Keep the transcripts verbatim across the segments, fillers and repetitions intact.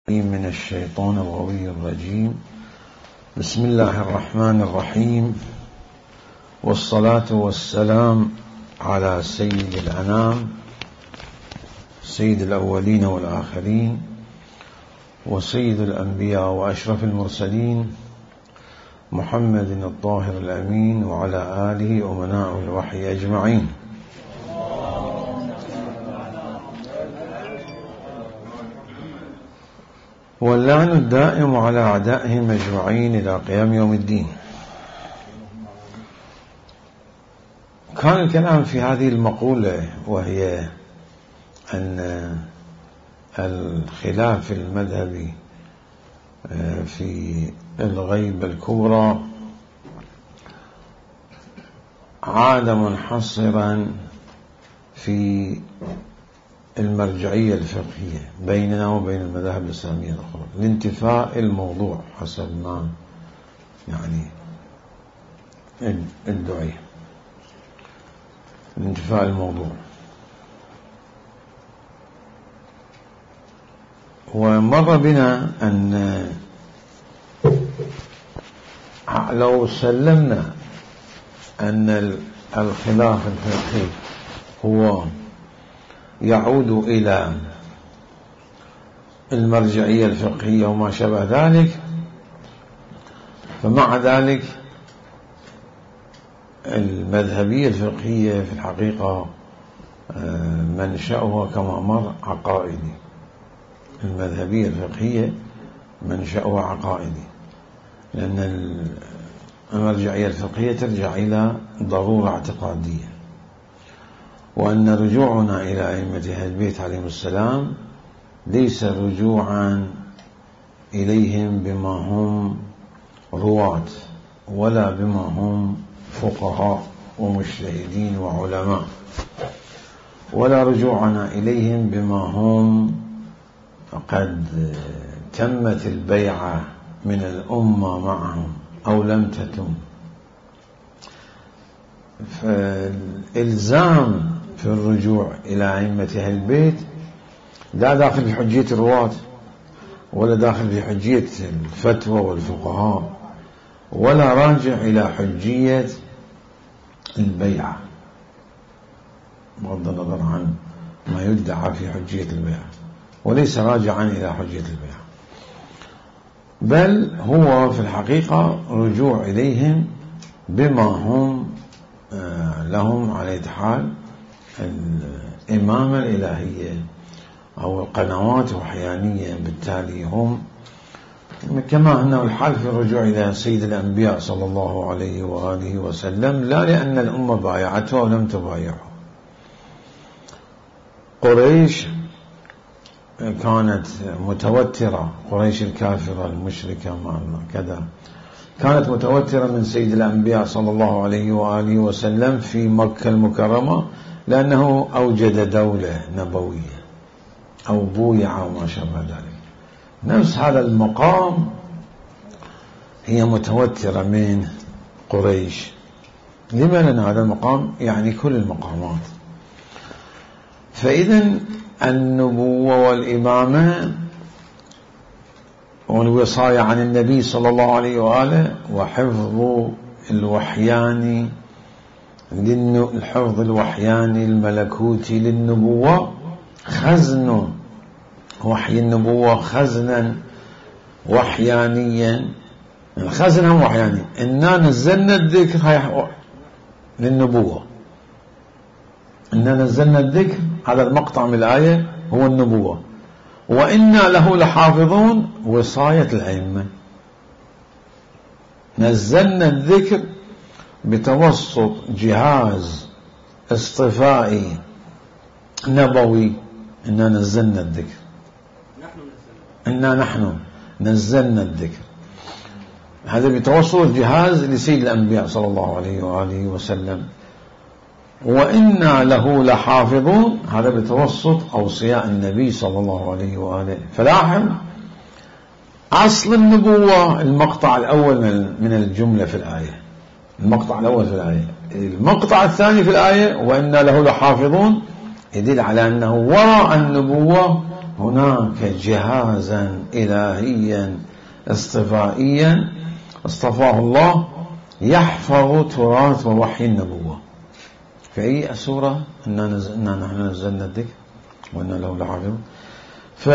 من الشيطان الغوي الرجيم. بسم الله الرحمن الرحيم، والصلاة والسلام على سيد الأنام، سيد الأولين والآخرين، وسيد الأنبياء وأشرف المرسلين، محمد الطاهر الأمين، وعلى آله أمناء الوحي أجمعين. واللعن الدائم على أعدائهم أجمعين إلى قيام يوم الدين. كان الكلام في هذه المقولة، وهي أن الخلاف المذهبي في الغيبة الكبرى عاد منحصرا في المرجعية الفقهية بيننا وبين المذاهب الإسلامية الأخرى، لانتفاء الموضوع حسب ما يعني الدعية، لانتفاء الموضوع. ومر بنا أن لو سلمنا أن الخلاف الفقهي هو يعود إلى المرجعية الفقهية وما شابه ذلك، فمع ذلك المذهبية الفقهية في الحقيقة منشأها كما مر عقائدي. المذهبية الفقهية منشأها عقائدي، لأن المرجعية الفقهية ترجع إلى ضرورة اعتقادية، وأن رجوعنا إلى أئمة أهل البيت عليهم السلام ليس رجوعا إليهم بما هم رواة، ولا بما هم فقهاء ومجتهدين وعلماء، ولا رجوعنا إليهم بما هم قد تمت البيعة من الأمة معهم أو لم تتم. فالإلزام في الرجوع إلى أئمة أهل البيت لا داخل في حجية الرواة، ولا داخل في حجية الفتوى والفقهاء، ولا راجع إلى حجية البيعة، بغض النظر عن ما يدعى في حجية البيعة، وليس راجعا إلى حجية البيعة، بل هو في الحقيقة رجوع إليهم بما هم لهم على حال الإمامة الإلهية أو القنوات الوحيانية. بالتالي هم كما أنه الحال في الرجوع إلى سيد الأنبياء صلى الله عليه وآله وسلم، لا لأن الأمة بايعته ولم تبايعه. قريش كانت متوترة، قريش الكافرة المشركة كذا، كانت متوترة من سيد الأنبياء صلى الله عليه وآله وسلم في مكة المكرمة، لأنه أوجد دولة نبوية أو بويعة وما شابه ذلك. نفس هذا المقام هي متوترة من قريش. لما؟ لأن هذا المقام يعني كل المقامات. فإذن النبوة والإمامة والوصاية عن النبي صلى الله عليه وآله، وحفظ الوحيان الحفظ الوحياني الملكوتي للنبوة، خزن وحي النبوة خزنا وحيانيا، خزنا وحياني. إنا نزلنا الذكر للنبوة، إنا نزلنا الذكر، هذا المقطع من الآية هو النبوة، وإنا له لحافظون وصاية الأئمة. نزلنا الذكر بتوسط جهاز اصطفائي نبوي. إنا نزلنا الذكر، إنا نحن نزلنا الذكر، هذا بتوسط جهاز لسيد الأنبياء صلى الله عليه وآله وسلم. وإنا له لحافظون، هذا بتوسط أوصياء النبي صلى الله عليه وآله. فلاحظ أصل النبوة المقطع الأول من الجملة في الآية، المقطع الأول في الآية. المقطع الثاني في الآية وإنا له لحافظون يدل على أنه وراء النبوة هناك جهازا إلهيا اصطفائيا اصطفاه الله يحفظ تراث ووحي النبوة. في أي سورة؟ إنا نحن نزلنا الذكر وإنا له لحافظون. ف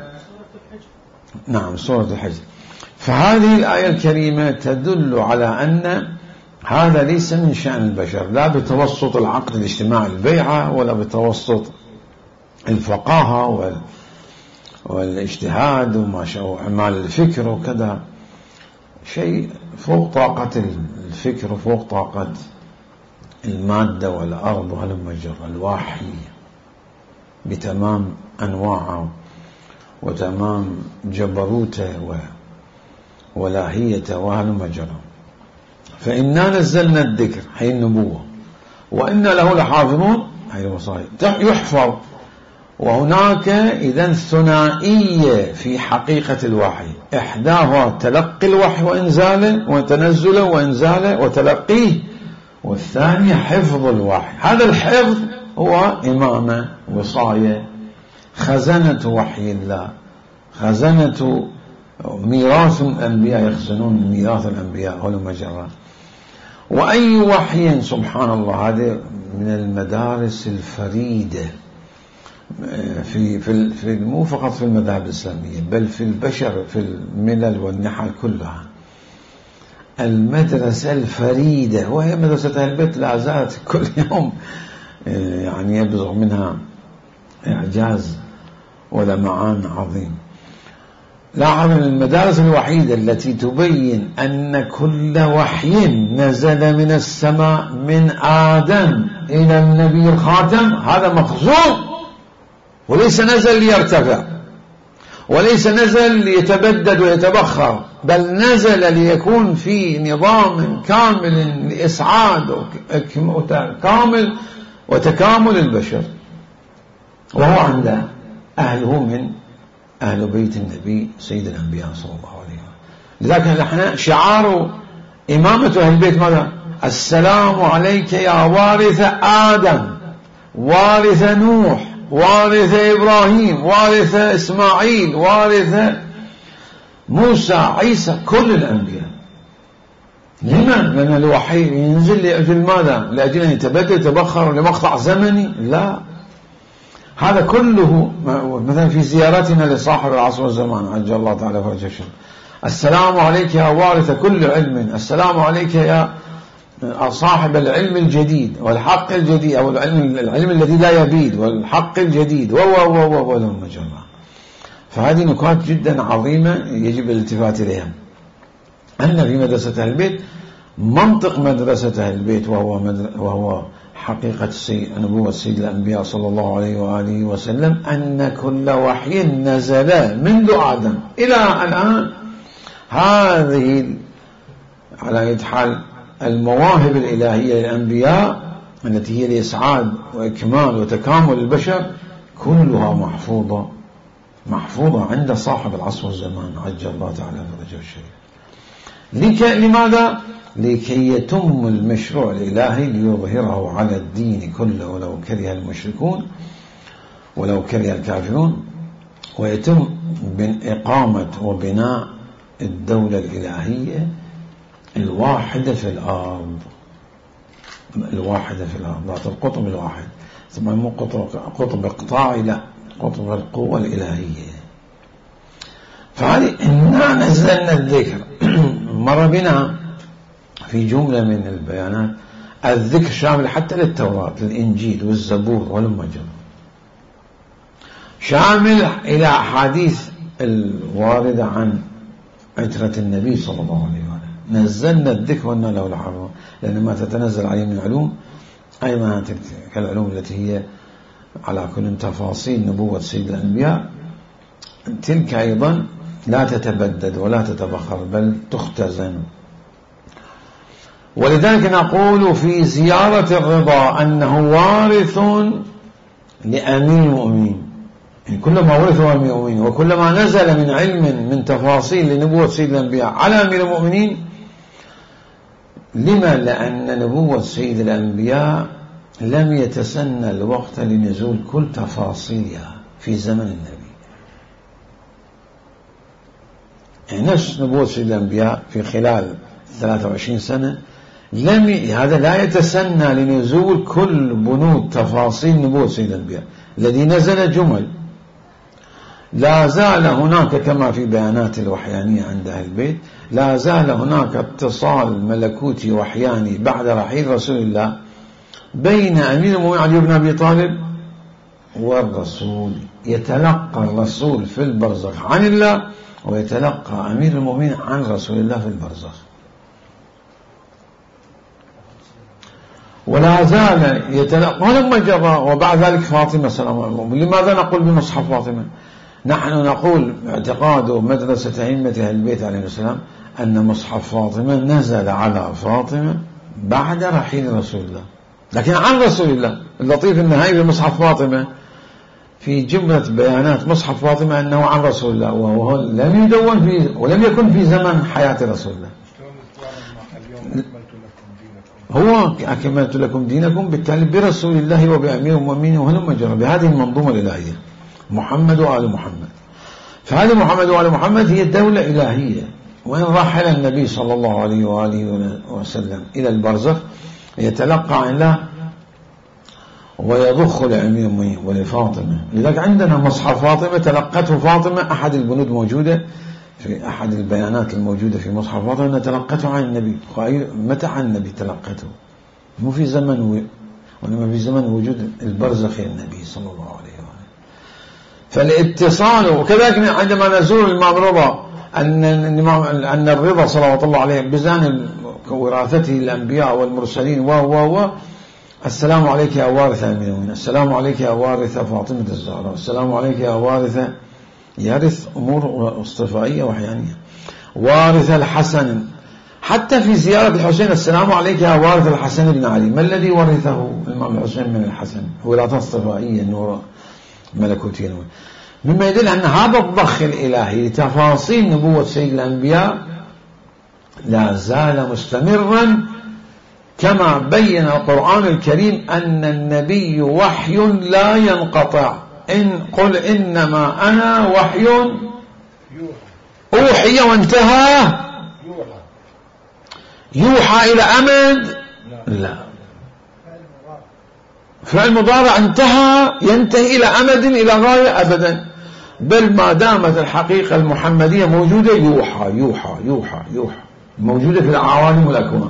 نعم سورة الحج. فهذه الآية الكريمة تدل على أن هذا ليس من شأن البشر، لا بتوسط العقد الاجتماعي البيعة ولا بتوسط الفقاهة وال... والاجتهاد وما شاء أعمال الفكر وكذا، شيء فوق طاقة الفكر وفوق طاقة المادة والأرض وهالمجرة. الوحي بتمام أنواعه وتمام جبروته ولاهيته وهالمجرة. فإنا نزلنا الذكر هي النبوة وإنا له لحافظون هي الوصايا يحفظ. وهناك إذن ثنائية في حقيقة الوحي، إحداها تلقي الوحي وإنزاله وتنزله وإنزاله وتلقيه، والثانية حفظ الوحي. هذا الحفظ هو إمامة وصاية خزنة وحي الله، خزنة ميراث الأنبياء، يخزنون ميراث الأنبياء والمجرة. وأي وحي سبحان الله، هذه من المدارس الفريدة في في في مو فقط في المذاهب الإسلامية بل في البشر، في الملل والنحل كلها. المدرسة الفريدة وهي مدرسة أهل البيت، لا زالت كل يوم يعني يبزغ منها إعجاز ولمعان عظيم. لاحظ من المدارس الوحيدة التي تبين أن كل وحي نزل من السماء من آدم إلى النبي الخاتم هذا مخزون، وليس نزل ليرتفع، وليس نزل ليتبدد ويتبخر، بل نزل ليكون في نظام كامل لإسعاد كامل وتكامل البشر، وهو عند أهله من أهل بيت النبي سيد الأنبياء صلى الله عليه وسلم. لذلك نحن شعار إمامة أهل البيت ماذا؟ السلام عليك يا وارث آدم، وارث نوح، وارث إبراهيم، وارث إسماعيل، وارث موسى، عيسى، كل الأنبياء. لما؟ لأن الوحي ينزل لأجل ماذا؟ لأجل أن يتبدل يتبخر لمقطع زمني؟ لا، هذا كله مثلا في زيارتنا لصاحب العصر والزمان عجل الله تعالى فرجه الشريف، السلام عليك يا وارث كل علم، السلام عليك يا صاحب العلم الجديد والحق الجديد، أو العلم, العلم الذي لا يبيد والحق الجديد و و و و المجرة. فهذه نكات جدا عظيمة يجب الالتفات إليها. أن في مدرسة أهل البيت منطق مدرسة أهل البيت، وهو, وهو حقيقة نبوة سيد الأنبياء صلى الله عليه وآله وسلم، أن كل وحي نزل منذ آدم إلى الآن. هذه على يد حال المواهب الإلهية للأنبياء التي هي لإسعاد وإكمال وتكامل البشر كلها محفوظة محفوظة عند صاحب العصر والزمان عجل الله تعالى فرجه الشريف. لماذا؟ لكي يتم المشروع الإلهي ليظهره على الدين كله ولو كره المشركون ولو كره الكافرون، ويتم بإقامة وبناء الدولة الإلهية الواحدة في الأرض، الواحدة في الأرض، ذات القطب الواحد، ثم مو قطب, قطب إقطاعي، لا، قطب القوة الإلهية. فهذه إنا نزلنا الذكر مر بنا في جملة من البيانات. الذكر شامل حتى للتوراة، للإنجيل والزبور والمجر، شامل إلى أحاديث الواردة عن عترة النبي صلى الله عليه وسلم. نزلنا الذكر وإنا له لحافظون، لأن ما تتنزل عليه من علوم أيضا كالعلوم التي هي على كل تفاصيل نبوة سيد الأنبياء، تلك أيضا لا تتبدد ولا تتبخر بل تختزن. ولذلك نقول في زيارة الرضا أنه وارث لأمير المؤمنين، يعني كلما ورثوا أمير المؤمنين وكلما نزل من علم من تفاصيل لنبوة سيد الأنبياء على أمير المؤمنين. لما؟ لأن نبوة سيد الأنبياء لم يتسنى الوقت لنزول كل تفاصيلها في زمن النبي، نفس نبوة سيد الأنبياء في خلال ثلاثة وعشرين سنة لم ي... هذا لا يتسنى لنزول كل بنود تفاصيل نبوة سيد الأنبياء. الذي نزل جمل. لا زال هناك كما في بيانات الوحيانية عند أهل البيت، لا زال هناك اتصال ملكوتي وحياني بعد رحيل رسول الله بين أمير المؤمنين علي بن أبي طالب والرسول. يتلقى الرسول في البرزخ عن الله، ويتلقى أمير المؤمنين عن رسول الله في البرزخ. ولا زال يتلقى ولما جرى. وبعد ذلك فاطمة سلام الله. لماذا نقول بمصحف فاطمة؟ نحن نقول اعتقاد مدرسة أئمة أهل البيت عليه السلام أن مصحف فاطمة نزل على فاطمة بعد رحيل رسول الله، لكن عن رسول الله. اللطيف النهائي بمصحف فاطمة في جملة بيانات مصحف فاطمة أنه عن رسول الله، وهو لم يدون في ولم يكن في زمن حياة رسول الله. هو أكملت لكم دينكم بالتالي برسول الله وبأمير المؤمنين وهلم جرى بهذه المنظومة الإلهية محمد وآل محمد. فهذه محمد وآل محمد هي دولة إلهية. وإن رحل النبي صلى الله عليه وآله وسلم إلى البرزخ يتلقى عن الله ويضخ لأمير المؤمنين ولفاطمة. لذلك عندنا مصحف فاطمة تلقته فاطمة. أحد البنود موجودة في أحد البيانات الموجودة في مصحف فاطمة أن تلقته عن النبي. متى عن النبي تلقته؟ مو في زمن و... وإنما في زمن وجود البرزخ النبي صلى الله عليه وآله. فالاتصال. وكذلك عندما نزول الإمام رضا أن أن الرضا صلوات الله عليه بزان وراثته الأنبياء والمرسلين و و و السلام عليك يا وارث أمير المؤمنين، السلام عليك يا وارث فاطمة الزهراء، السلام عليك يا وارث، يرث أمور اصطفائية وحيانية، وارث الحسن. حتى في زيارة الحسين السلام عليك يا وارث الحسن بن علي. ما الذي ورثه الإمام الحسين من الحسن؟ وراثة اصطفائية نور ملكوتية. مما يدل أن هذا الضخ الإلهي لتفاصيل نبوة سيد الأنبياء لا زال مستمرا، كما بين القرآن الكريم أن النبي وحي لا ينقطع. إن قل إنما أنا وحي أوحي وانتهى. يوحى إلى أمد؟ لا. فعل مضارع انتهى، ينتهي إلى أمد إلى غاية أبدا. بل ما دامت الحقيقة المحمدية موجودة يوحى يوحى يوحى يوحى موجودة في العوالم والأكوان.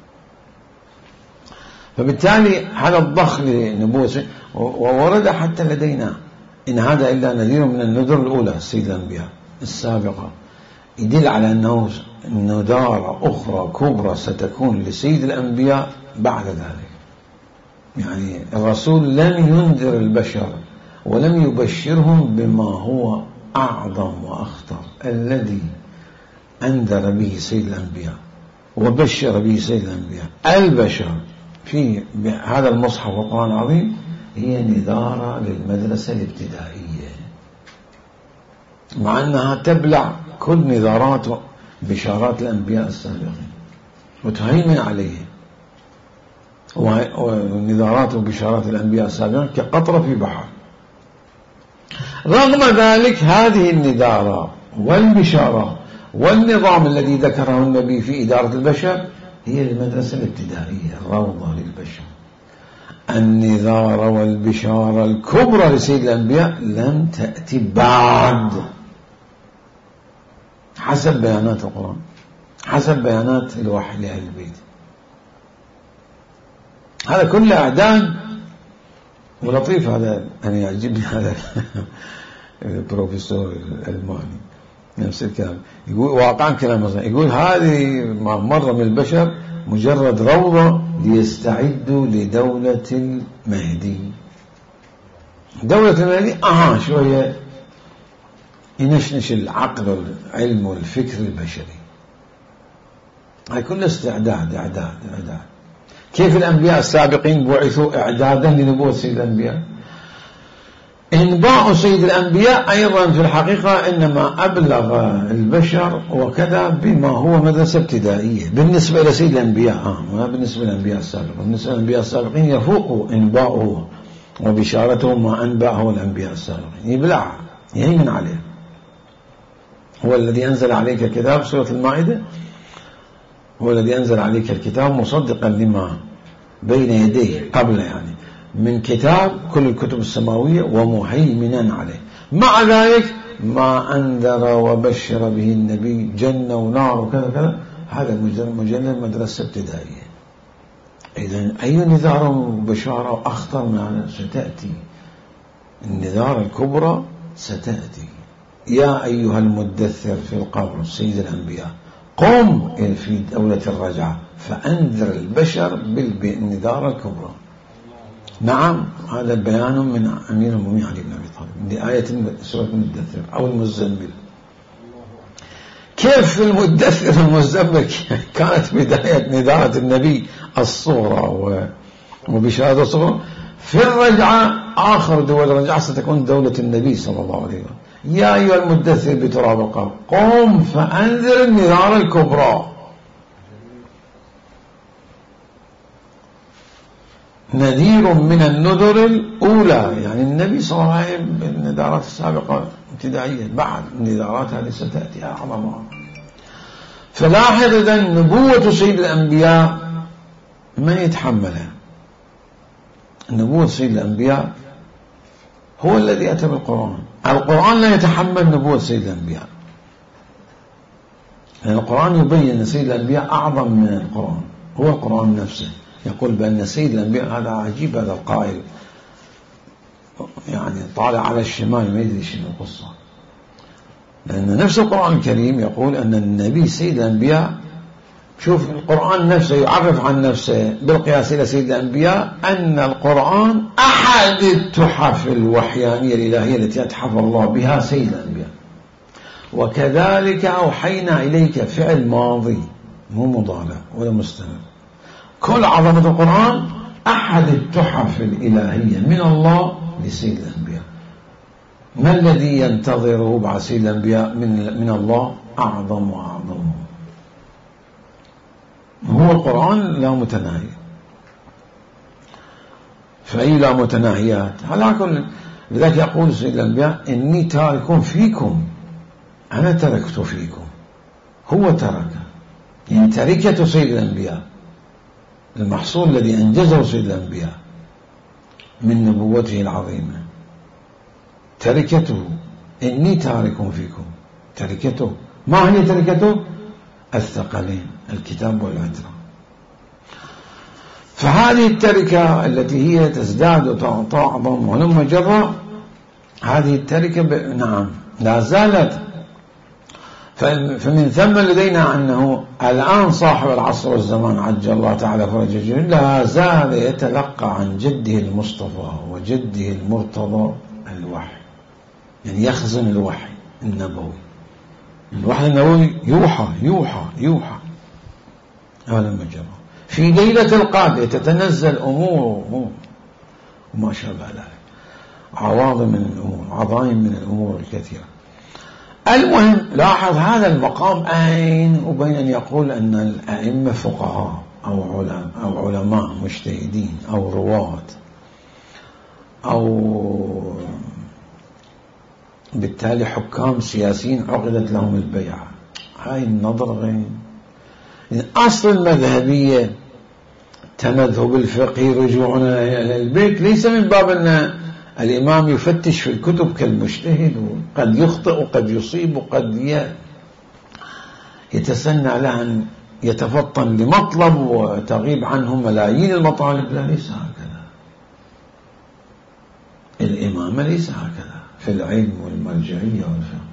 فبالتالي هذا الضخ لنبوة. وورد حتى لدينا إن هذا إلا نذير من النذر الأولى سيد الأنبياء السابقة، يدل على أنه نذار أخرى كبرى ستكون لسيد الأنبياء بعد ذلك. يعني الرسول لم ينذر البشر ولم يبشرهم بما هو أعظم وأخطر الذي أنذر به سيد الأنبياء وبشر به سيد الأنبياء البشر في هذا المصحف والقرآن العظيم هي نذارة للمدرسة الابتدائية، مع أنها تبلع كل نذارات بشارات الأنبياء السابقين وتهيمن عليه. ونذارات وبشارات الأنبياء السابقين كقطرة في بحر. رغم ذلك هذه النذارة والبشارة والنظام الذي ذكره النبي في إدارة البشر هي المدرسة الابتدائية، الروضة للبشر. النذارة والبشارة الكبرى لسيد الأنبياء لم تأتي بعد حسب بيانات القرآن، حسب بيانات الوحي لأهل البيت. هذا كله إعداد. ولطيف هذا، أنا يعجبني هذا البروفيسور الألماني نفس الكلام يقول واقعا كلام مثلا يقول هذه مرة من البشر مجرد روضة ليستعدوا لدولة المهدي. دولة المهدي أها شوية ينشنش العقل والعلم والفكر البشري. هاي كل استعداد إعداد إعداد. كيف الأنبياء السابقين بعثوا إعدادا لنبوة سيد الأنبياء؟ إنباء سيد الأنبياء أيضا في الحقيقة إنما أبلغ البشر وكذا بما هو مدرسة ابتدائية بالنسبة إلى سيد الأنبياء، آه ما بالنسبة للأنبياء السابقين. بالنسبة للأنبياء السابقين يفوق إنباؤه وبشارته ما أنبأه الأنبياء السابقين، يبلع يهيمن عليه. هو الذي أنزل عليك الكتاب، سورة المائدة، هو الذي أنزل عليك الكتاب مصدقا لما بين يديه قبل يعني من كتاب كل الكتب السماوية ومهيمنا عليه. مع ذلك ما أنذر وبشر به النبي جنة ونار وكذا كذا، هذا مجرد مدرسة ابتدائية. إذن أي نذار وبشارة أخطر من هذا ستأتي، النذار الكبرى ستأتي. يا أيها المدثر في القبر سيد الأنبياء قم في دولة الرجعة فأنذر البشر بالنذار الكبرى. نعم، هذا بيان من أمير المؤمنين علي بن أبي طالب لآية سورة المدثر أو المزمل. كيف المدثر المزمل كانت بداية نذارة النبي الصغرى وبشارة الصغرى، في الرجعة آخر دول الرجعة ستكون دولة النبي صلى الله عليه وسلم. يا أيها المدثر بتراب القبر قم فأنذر النذار الكبرى. نذير من النذر الأولى، يعني النبي صلى الله عليه وسلم بالنذارات السابقة ابتدائية، بعد النذارات هذه ستأتي أعظمها. فلاحظ إذن نبوة سيد الأنبياء من يتحملها؟ نبوة سيد الأنبياء هو الذي أتى بالقرآن. القرآن لا يتحمل نبوة سيد الأنبياء، لأن القرآن يبين أن سيد الأنبياء أعظم من القرآن. هو القرآن نفسه يقول بأن سيد الأنبياء، هذا عجيب هذا القائل، يعني طالع على الشمال ما يدري شنو القصة، لأن نفس القرآن الكريم يقول أن النبي سيد الأنبياء. شوف القرآن نفسه يعرف عن نفسه بالقياس إلى سيد الأنبياء أن القرآن أحد التحف الوحيانية الإلهية التي أتحف الله بها سيد الأنبياء. وكذلك أوحينا إليك فعل ماضي مو مضارع ولا مستمر. كل عظمة القرآن أحد التحف الإلهية من الله لسيد الأنبياء. ما الذي ينتظره بعد سيد الأنبياء من, من الله؟ أعظم وأعظم. هو القرآن لا متناهي، فأي لا متناهيات على كل. لذلك يقول سيد الأنبياء إني تارك فيكم، أنا تركت فيكم، هو ترك، يعني تركة سيد الأنبياء المحصول الذي أنجزه سيد الأنبياء من نبوته العظيمة، تركته. إني تارك فيكم، تركته. ما هي تركته؟ الثقلين، الكتاب والعترة. فهذه التركة التي هي تزداد وتعظم ولما جرى، هذه التركة ب... نعم لا زالت. فمن ثم لدينا أنه الآن صاحب العصر والزمان عجل الله تعالى فرجه لا زال يتلقى عن جده المصطفى وجده المرتضى الوحي، يعني يخزن الوحي النبوي. الوحي النبوي يوحى يوحى يوحى هذا ما جرى. في ليلة القادة تتنزل أمور وما شابه ذلك، عواضم من الأمور، عظائم من الأمور الكثيرة. المهم لاحظ هذا المقام أين وبين أن يقول أن الأئمة فقهاء أو علماء أو علماء مجتهدين أو رواة أو بالتالي حكام سياسيين عقدت لهم البيعة. هاي النظرة غير. أصل المذهبية تمذهب الفقه رجوعنا إلى البيت ليس من باب أن الإمام يفتش في الكتب كالمجتهد، وقد يخطئ وقد يصيب وقد يتسنى له أن يتفطن لمطلب وتغيب عنه ملايين المطالب. لا، ليس هكذا. الإمامة ليس هكذا في العلم والمرجعية والفقه.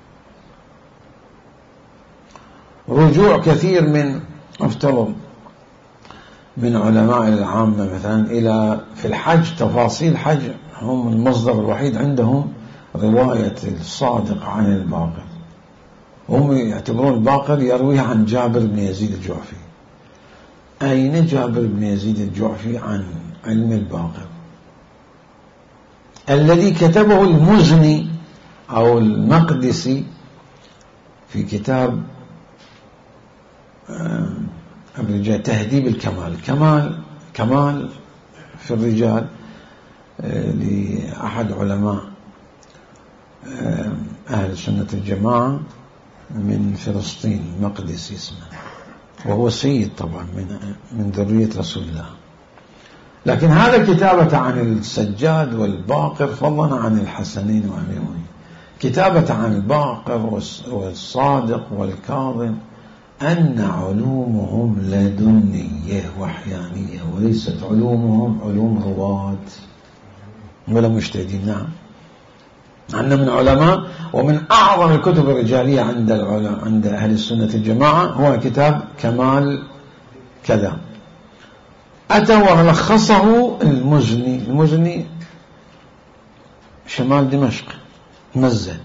رجوع كثير من افترض من علماء العامة مثلا إلى في الحج، تفاصيل حج، هم المصدر الوحيد عندهم رواية الصادق عن الباقر، هم يعتبرون الباقر يرويها عن جابر بن يزيد الجعفي. أين جابر بن يزيد الجعفي عن علم الباقر الذي كتبه المزني أو المقدسي في كتاب الرجال تهذيب الكمال، كمال كمال في الرجال لأحد علماء أهل سنة الجماعة من فلسطين، مقدسي اسمه، وهو سيد طبعا من من ذرية رسول الله. لكن هذا كتابة عن السجاد والباقر فضلا عن الحسنين وأميرين. كتابة عن الباقر والصادق والكاظم أن علومهم لدنية وحيانية، وليست علومهم علوم رواد ولا مجتهدين. نعم، عندنا من علماء، ومن أعظم الكتب الرجالية عند عند أهل السنة الجماعة هو كتاب كمال كذا، أتى ولخصه المزني. المزني شمال دمشق، مزة،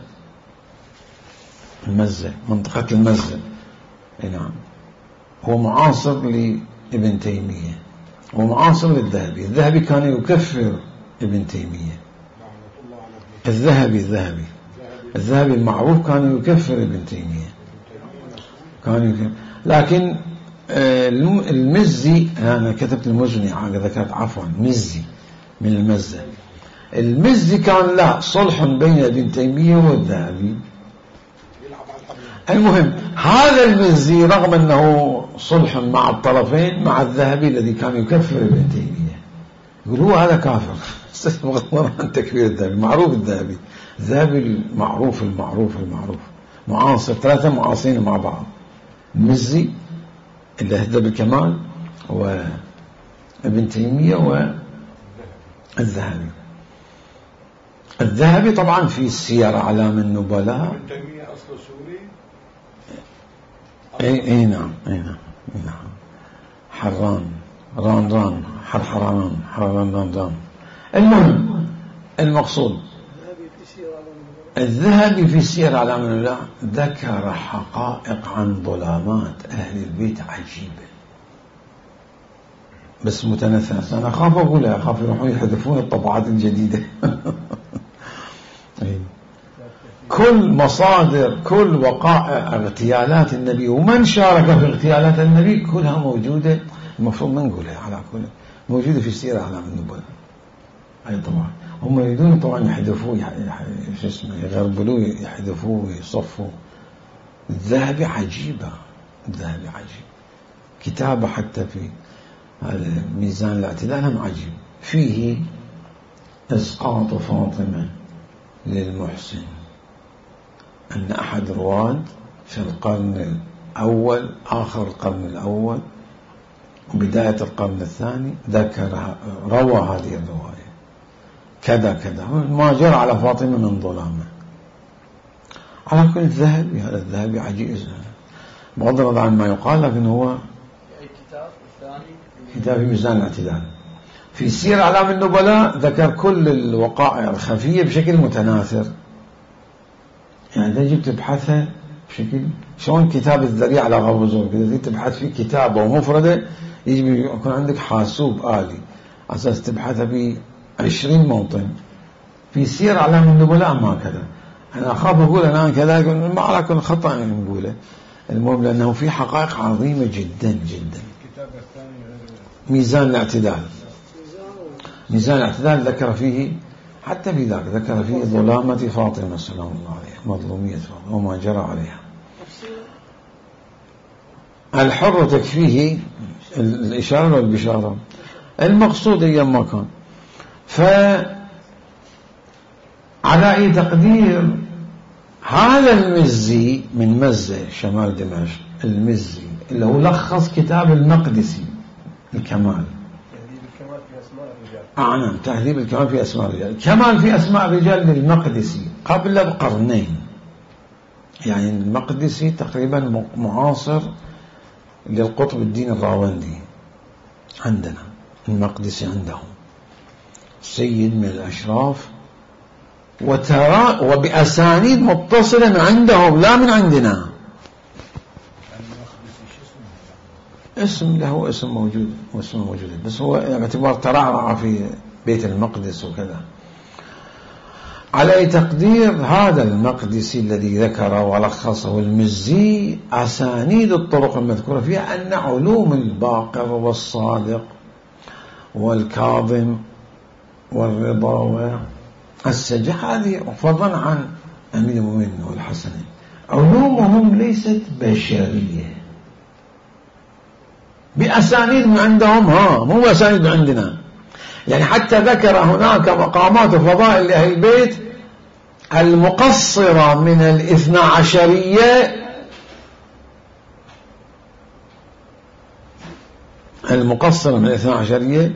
المزة، منطقة المزة. نعم، هو معاصر لابن تيمية ومعاصر للذهبي. الذهبي كان يكفر ابن تيمية. الذهبي الذهبي الذهبي المعروف كان يكفر ابن تيمية، كان يكفر. لكن المزي، أنا كتبت المزني، ذكرت عفوا مزي من المزة. المزي كان لا صلح بين ابن تيمية والذهبي. المهم هذا المزي رغم أنه صلح مع الطرفين مع الذهبي الذي كان يكفر ابن تيمية، يقول هو هذا كافر بغض عن تكفير الذهبي. معروف الذهبي الذهبي المعروف المعروف المعروف معاصر، ثلاثة معاصرين مع بعض، المزي اللي اهدى بالكمال وابن تيمية والذهبي. الذهبي طبعا في سير أعلام النبلاء. ابن تيمية أصله سوري. اي اي نعم اي نعم اي نعم حران ران ران حر حران حران ران ران. المهم المقصود الذهبي في سير أعلام النبلاء ذكر حقائق عن ظلامات أهل البيت عجيبة، بس متنثرة. أنا أخاف أقولها، أخاف يروحون يحذفون الطبعات الجديدة. كل مصادر، كل وقائع اغتيالات النبي ومن شارك في اغتيالات النبي كلها موجودة، المفروض ما نقولها على كل، موجودة في سير أعلام النبلاء. أي طبعا هم يريدون طبعا يحذفوه، شو اسمه، يغربلوه، يحذفوه، يصفوه. الذهبي عجيبة، الذهبي عجيب، كتابة حتى في ميزان الاعتدال هم عجيب. فيه إسقاط فاطمة للمحسن، أن أحد رواد في القرن الأول، آخر القرن الأول وبداية القرن الثاني ذكر روى هذه الرواية كذا كذا، ما جرى على فاطمة من ظلامه. على كل الذهبي، هذا الذهبي عجيب بغض النظر عن ما يقال، لكن هو كتاب في ميزان الاعتدال. في سير أعلام النبلاء ذكر كل الوقائع الخفية بشكل متناثر، يعني تجي تبحثها بشكل شلون كتاب الذريعة على غرب الزور كذا، تبحث في كتابة ومفردة يجي يكون عندك حاسوب آلي أساس تبحثها في عشرين موطن. في سير أعلام النبلاء ما كذا. أنا أخاف أقول أنا كذا، ما على كل خطأ نقوله. المهم لأنه في حقائق عظيمة جدا جدا. ميزان الاعتدال، ميزان الاعتدال ذكر فيه، حتى في ذاك ذكر فيه ظلامة فاطمة سلام الله عليها، مظلومية فاطمة وما جرى عليها. الحر تكفيه الإشارة والبشارة، المقصود أيام ما كان. فعلى أي تقدير هذا المزي من مزة شمال دمشق، المزي اللي هو لخص كتاب المقدسي الكمال، تهذيب الكمال في أسماء الرجال. آه نعم، تهذيب الكمال في أسماء الرجال. كمال في أسماء الرجال للمقدسي قبل بقرنين، يعني المقدسي تقريبا معاصر للقطب الدين الراوندي. عندنا المقدسي عندهم سيد من الأشراف، وترى وبأسانيد متصلة من عندهم لا من عندنا. اسم له اسم موجود واسم موجود، بس هو باعتبار ترعرع في بيت المقدس وكذا. على أي تقدير هذا المقدسي الذي ذكر ولخصه المزي أسانيد الطرق المذكورة فيها أن علوم الباقر والصادق والكاظم والرضا والسجح هذه فضلا عن أمير المؤمنين والحسنين علومهم ليست بشرية بأسانيد من عندهم، ها مو بأسانيد من عندنا. يعني حتى ذكر هناك مقامات وفضائل لأهل البيت المقصرة من الاثنى عشرية، المقصرة من الاثنى عشرية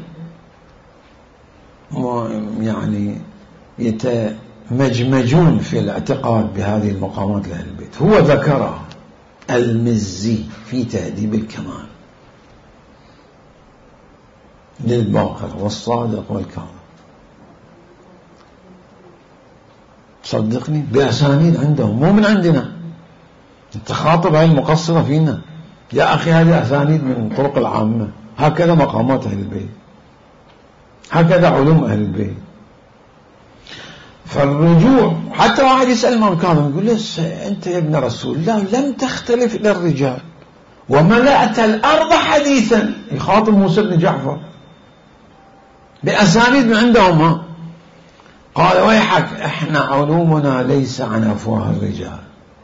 يعني يتمجمجون في الاعتقاد بهذه المقامات لأهل البيت. هو ذكر المزي في تهذيب الكمال للباقر والصادق والكاظم، صدقني بأسانيد عندهم مو من عندنا. انت خاطب هاي المقصرة فينا يا أخي، هذه أسانيد من طرق العامة. هكذا مقامات أهل البيت، هكذا علوم أهل البيت. فالرجوع، حتى واحد يسأل الإمام الكاظم يقول له أنت يا ابن رسول الله لم تختلف إلى الرجال وملأت الأرض حديثا، يخاطب موسى بن جعفر بأسانيد من عندهم. قال ويحك احنا علومنا ليس عن أفواه الرجال.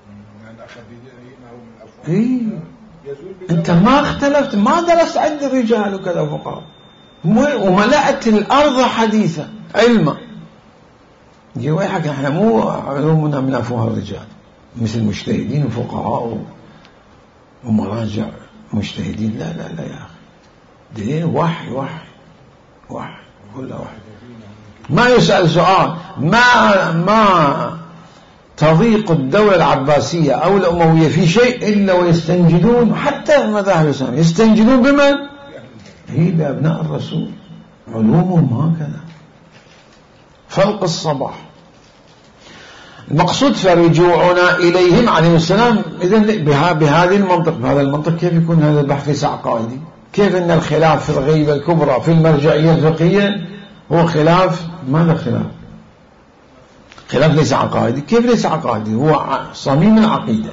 إيه؟ انت ما اختلفت، ما درست عند الرجال وكذا فقط، وملأت الأرض حديثا علما. يجي ويحك احنا مو علومنا من أفواه الرجال مثل مجتهدين وفقهاء ومراجع مجتهدين. لا لا لا يا أخي، دين وحي وحي وحي كله وحي. ما يسأل سؤال، ما ما تضيق الدولة العباسية أو الأموية في شيء إلا ويستنجدون، حتى المذاهب الإسلامية يستنجدون بمن؟ هي بأبناء الرسول، علومهم هكذا فوق الصباح. المقصود فرجوعنا إليهم عليه السلام. إذن بهذه المنطق، بهذا المنطق كيف يكون هذا البحث ليس عقائدي؟ كيف أن الخلاف في الغيبة الكبرى في المرجعية الفقهية هو خلاف؟ ماذا خلاف؟ خلاف ليس عقائدي. كيف ليس عقائدي؟ هو صميم العقيدة.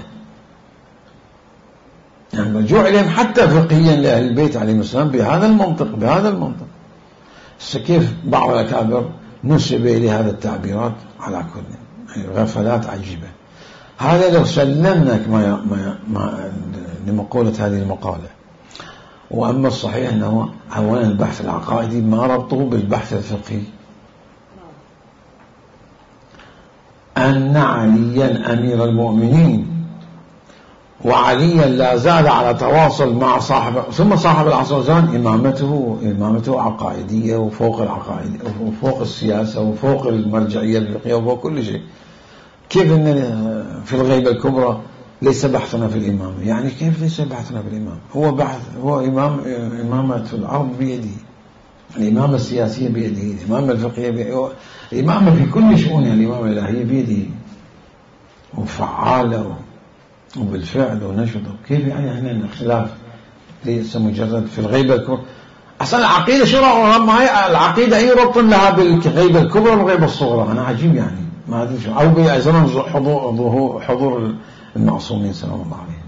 يعني الرجوع إليهم حتى فقهيا لأهل البيت عليهم السلام بهذا المنطق، بهذا المنطق. كيف بعض الأكابر نسب إليه هذا التعبيرات على كل يعني غفلات عجيبة. هذا لو سلمناك ما ما ما لمقولة هذه المقالة. وأما الصحيح أنه أولا البحث العقائدي ما ربطه بالبحث الفقهي. أن عليا أمير المؤمنين وعليا لا زال على تواصل مع صاحب ثم صاحب العصر والزمان، إمامته إمامته عقائدية وفوق العقائد وفوق السياسة وفوق المرجعية الفقهية وفوق كل شيء. كيف أن في الغيبة الكبرى ليس بحثنا في الإمامة؟ يعني كيف ليس بحثنا في الإمامة؟ هو بحث، هو إمام، إمامة الأرض بيده، الإمامة السياسية بيده، الإمامة الفقهية بيده، الإمامة في كل شؤونها، الإمامة الإلهية بيده وفعالة وبالفعل ونشطه. كيف يعني احنا الخلاف ليس مجرد في الغيبة الكبرى؟ أصلا العقيدة شو ما العقيدة أي ربط لها بالغيبة الكبرى والغيبة الصغرى؟ أنا عجيب يعني ما أدري شو. أو بأيضا حضور حضور المعصومين سلام الله عليهم.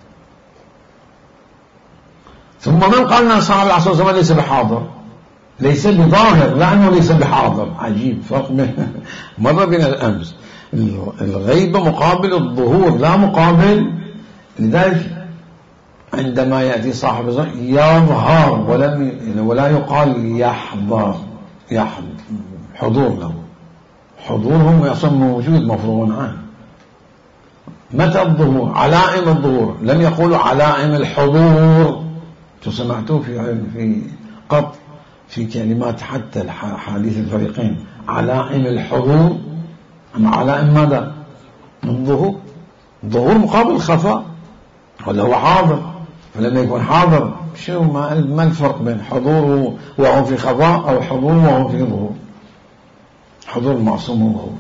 ثم من قال أن صاحب العصر والزمان ليس بحاضر، ليس بظاهر لأنه ليس بحاضر. عجيب فرق بين مرة بين الأمس الغيبة مقابل الظهور لا مقابل. لذلك عندما يأتي صاحب الزمان يظهر ولم ولا يقال يحضر، يحضر حضور له، حضورهم يصم موجود مفروغ عنه. متى الظهور؟ علائم الظهور، لم يقولوا علائم الحضور. سمعتوه في في قط في كلمات حتى حديث الفريقين علائم الحضور. أما علائم ماذا؟ الظهور. الظهور مقابل الخفاء، ولا هو حاضر؟ فلما يكون حاضر شو ما الفرق بين حضور وهو في خفاء أو حضور وهو في ظهور؟ حضور المعصوم هو ظهور.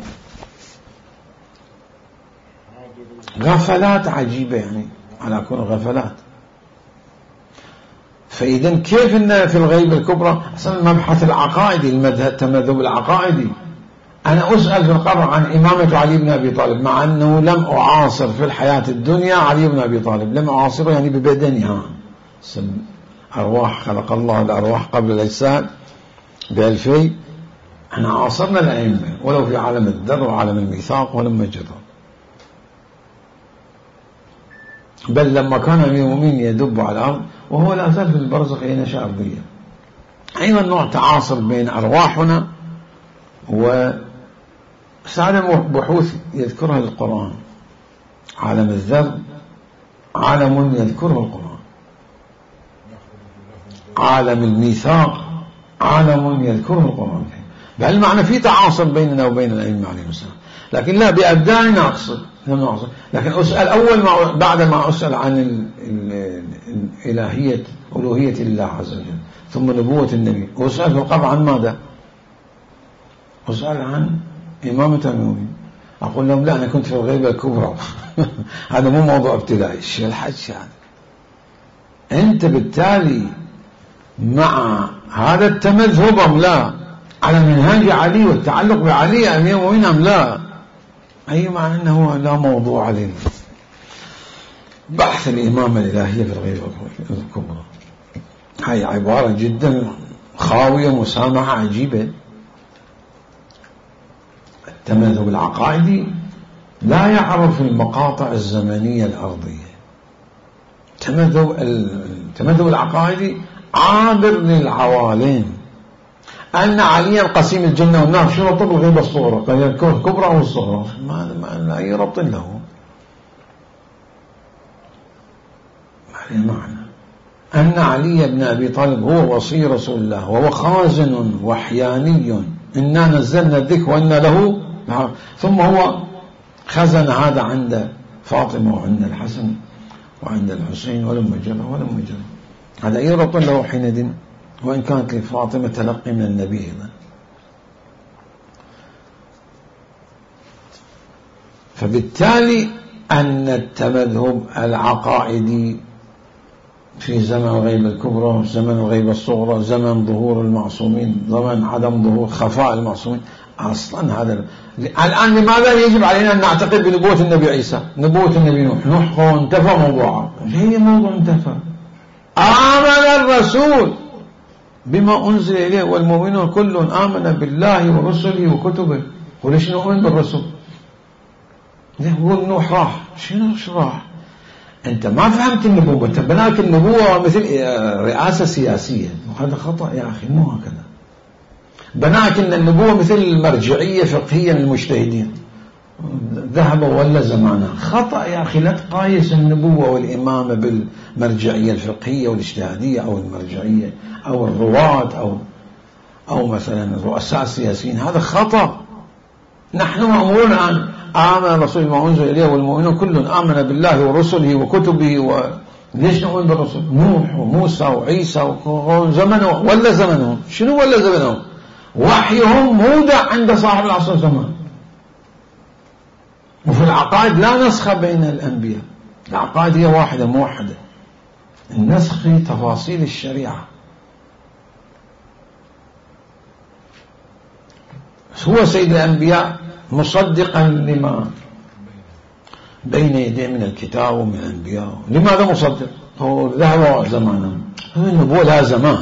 غفلات عجيبة يعني على كل غفلات. فإذا كيف أن في الغيبة الكبرى أصلا المبحث العقائدي، التمذهب العقائدي. أنا أسأل في القبر عن إمامة علي بن أبي طالب، مع أنه لم أعاصر في الحياة الدنيا علي بن أبي طالب، لم أعاصره يعني ببدنها. أرواح خلق الله الأرواح قبل الأجساد بألفي. احنا عاصرنا الأئمة ولو في عالم الذر وعالم الميثاق ولما جرى. بل لما كان أمير المؤمنين يدب على الأرض وهو لا زال في البرزخ حين نشأ أرضيا. أيضا نوع تعاصر بين أرواحنا وسعادة بحوث يذكرها القرآن. عالم الذر عالم يذكره القرآن، عالم الميثاق عالم يذكره القرآن، بل معنى في تعاصر بيننا وبين الأئمة عليهم السلام، لكن لا بأبداننا أقصد. لكن أسأل أول ما بعد ما أسأل عن الإلهية ألوهية الله عز وجل ثم نبوة النبي، وأسأل في القبر عن ماذا؟ أسأل عن إمامة المؤمنين. أقول لهم لا، أنا كنت في الغيبة الكبرى هذا مو موضوع ابتدائي. الشيء الحج يعني أنت بالتالي مع هذا التمذهب أم لا؟ على منهاج علي والتعلق بعلي أمير المؤمنين أم لا؟ أي معنى أنه لا موضوع عليه بحث الإمامة الإلهية في الغيبة الكبرى. هاي عبارة جدا خاوية مسامحة عجيبة. التمذهب العقائدي لا يعرف المقاطع الزمنية الأرضية. التمذهب العقائدي عابر للعوالم. أن عليا قسيم الجنة والنار، شو ربط الغيبة الصغرى؟ قال الكبرى أو الصغرى؟ ما لا أي ربط له. ما له معنى. أن علي بن أبي طالب هو وصي رسول الله وهو خازن وحياني، إنا نزلنا الذكر وإن له، ثم هو خزن هذا عند فاطمة وعند الحسن وعند الحسين ولم جرى ولم جرى. هذا أي ربط له حينئذ، وإن كانت لفاطمة تلقي من النبي أيضا. فبالتالي أن التمذهب العقائدي في زمن الغيبة الكبرى، زمن الغيبة الصغرى، زمن ظهور المعصومين، زمن عدم ظهور خفاء المعصومين، أصلا هذا الآن لماذا يجب علينا أن نعتقد بنبوة النبي عيسى، نبوة النبي نوح؟ نوح انتفى موضوعه، هي موضوع انتفى. آمن الرسول بما أنزل إليه والمؤمنون كل آمن بالله ورسله وكتبه. وليش نؤمن بالرسول؟ يقول نوح راح، شنو راح؟ أنت ما فهمت النبوة، أنت بناك النبوة مثل رئاسة سياسية، وهذا خطأ يا أخي، مو هكذا. بناك أن النبوة مثل المرجعية فقهية للمجتهدين، ذهب ولا زمانا. خطأ يا أخي، لا تقايس النبوة والإمامة بالمرجعية الفقهية والاجتهادية أو المرجعية أو الرواة أو أو مثلا الرؤساء السياسيين، هذا خطأ. نحن مأمورون أن آمن الرسول ما أنزل إليه والمؤمنون كل آمن بالله ورسله وكتبه. وليش نؤمن بالرسول؟ نوح وموسى وعيسى وزمنه ولا زمنهم؟ شنو ولا زمنهم؟ وحيهم مودع عند صاحب العصر والزمان. وفي العقائد لا نسخ بين الأنبياء، العقائد هي واحدة موحدة، النسخ في تفاصيل الشريعة. هو سيد الأنبياء مصدقا لما بين يديه من الكتاب ومن الأنبياء. لماذا مصدق؟ هو ذهب زمانا، النبوة لها زمان.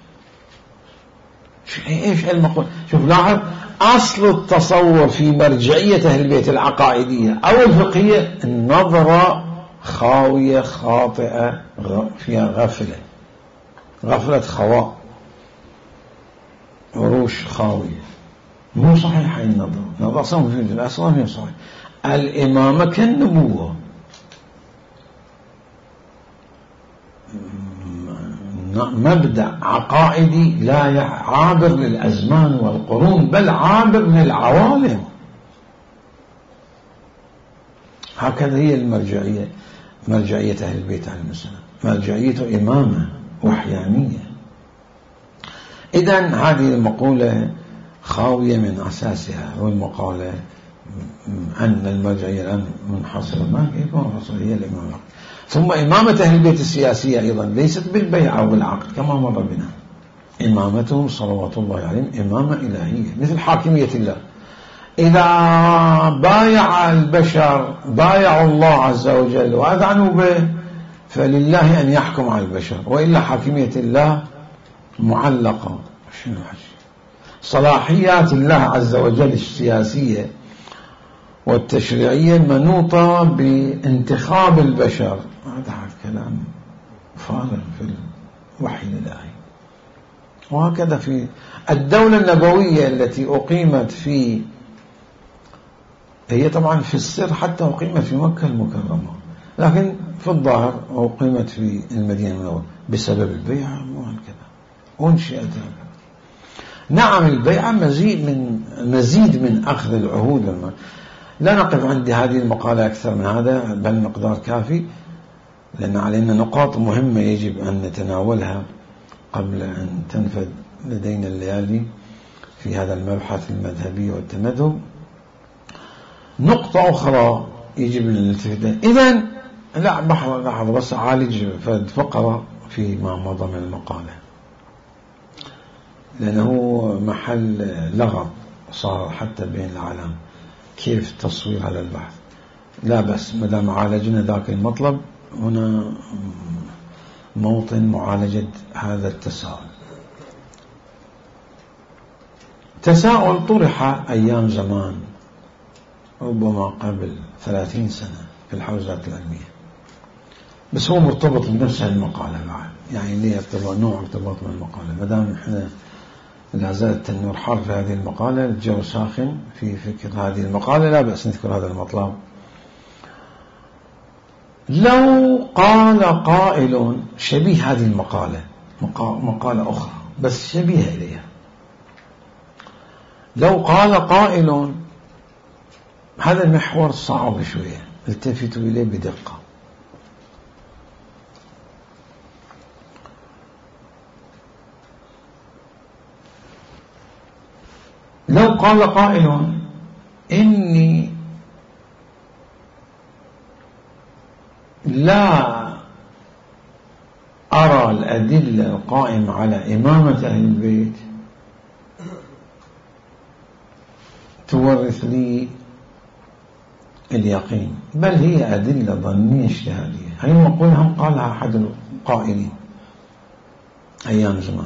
ايش المقول؟ شوف لاحظ، أصل التصور في مرجعية أهل البيت العقائدية أو الفقهية النظرة خاوية خاطئة فيها غفلة، غفلة خواء، عروش خاوية، مو صحيح. هاي النظرة نظرة أصلا أصلا مو صحيح. الإمامة كالنبوة، مبدأ عقائدي لا عابر للأزمان والقرون بل عابر للعوالم. هكذا هي المرجعية، مرجعية أهل البيت عليهم السلام، مرجعية إمامة وحيانية. إذن هذه المقولة خاوية من أساسها، والمقالة أن المرجعية الآن منحصرة، ما يكون منحصرة هي الإمامة. ثم إمامة أهل البيت السياسية أيضا ليست بالبيعة والعقد كما مر بنا، إمامتهم صلوات الله عليهم إمامة إلهية مثل حاكمية الله. إذا بايع البشر بايعوا الله عز وجل وأذعنوا به فلله أن يحكم على البشر، وإلا حاكمية الله معلقة. شنو حكي؟ صلاحيات الله عز وجل السياسية والتشريعية المنوطة بانتخاب البشر. هذا كلام فارغ في الوحي الإلهي. وهكذا في الدولة النبوية التي أقيمت في، هي طبعا في السر حتى أقيمت في مكة المكرمة، لكن في الظاهر أقيمت في المدينة المنورة بسبب البيعة وهكذا أنشئت. نعم البيعة مزيد من مزيد من أخذ العهود. لا نقف عند هذه المقالة أكثر من هذا، بل مقدار كافي، لأن علينا نقاط مهمة يجب أن نتناولها قبل أن تنفذ لدينا الليالي في هذا المبحث المذهبي والتمذهب. نقطة أخرى يجب أن نلتفت لها. إذن لا بحر لحظة بس أعالج فقرة فيما مضى من المقالة، لأنه محل لغط صار حتى بين العالم كيف تصوير هذا البحث. لا بس مدام عالجنا ذاك المطلب، هنا موطن معالجة هذا التساؤل. تساؤل طرح أيام زمان، ربما قبل ثلاثين سنة في الحوزات العلمية، بس هو مرتبط بنفس المقالة بعد، يعني ليه ارتباط، نوع ارتباط من المقالة. مدام احنا لا زالت التنور حار في هذه المقالة، الجو ساخن في فكر هذه المقالة، لا بأس نذكر هذا المطلب. لو قال قائل شبيه هذه المقالة، مقالة أخرى بس شبيه إليها، لو قال قائل هذا المحور صعب شوية، التفتوا إليه بدقة. لو قال قائل إني لا أرى الأدلة القائمة على إمامة أهل البيت تورث لي اليقين، بل هي أدلة ظنية اجتهادية. هاي المقولة هم قالها أحد القائلين أيام زمان،